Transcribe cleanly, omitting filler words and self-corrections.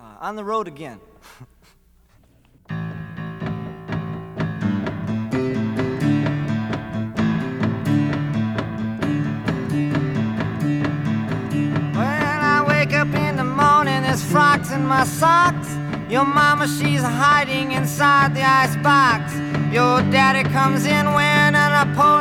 On the road again. When I wake up in the morning, there's frogs in my socks. Your mama, she's hiding inside the icebox. Your daddy comes in wearing an Napoleon